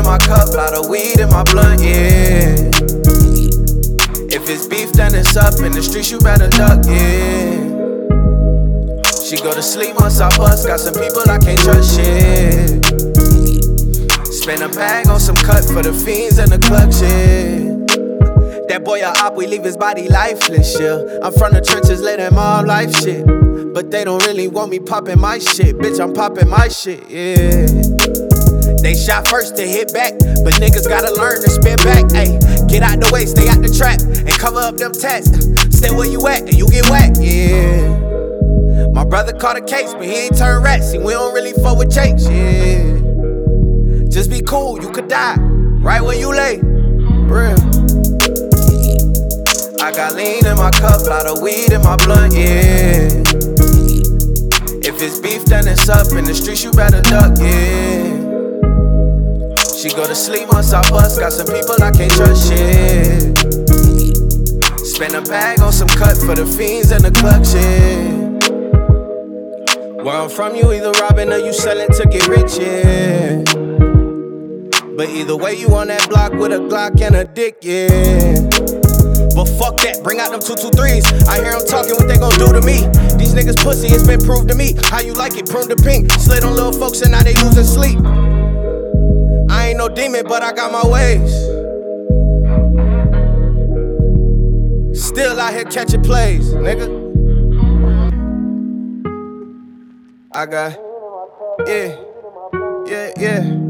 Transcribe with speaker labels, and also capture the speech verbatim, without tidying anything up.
Speaker 1: my cup, lot of weed in my blunt, yeah. If it's beef, then it's up. In the streets, you better duck, yeah. She go to sleep once I bust. Got some people I can't trust, shit. Spend a bag on some cut for the fiends and the club, shit. That boy a op, we leave his body lifeless, yeah. I'm from the trenches, let them all life shit. But they don't really want me popping my shit. Bitch, I'm popping my shit, yeah. They shot first to hit back, but niggas gotta learn to spin back, ayy. Get out the way, stay out the trap, and cover up them tats. Stay where you at, and you get whacked, yeah. My brother caught a case, but he ain't turned rat. See, we don't really fuck with Jakes, yeah. Just be cool, you could die, right where you lay, real. I got lean in my cup, lot of weed in my blunt, yeah. If it's beef, then it's up. In the streets, you better duck, yeah. She go to sleep once I bust. Got some people I can't trust, shit. Spend a bag on some cut for the fiends and the club, shit. Where I'm from, you either robbing or you selling to get rich, yeah. But either way, you on that block with a Glock and a dick, yeah. But fuck that, bring out them two two threes. I hear them talking what they gon' do to me. These niggas pussy, it's been proved to me. How you like it, prune to pink. Slid on little folks and now they losing sleep. I ain't no demon, but I got my ways. Still out here catching plays, nigga. I got, yeah, yeah, yeah.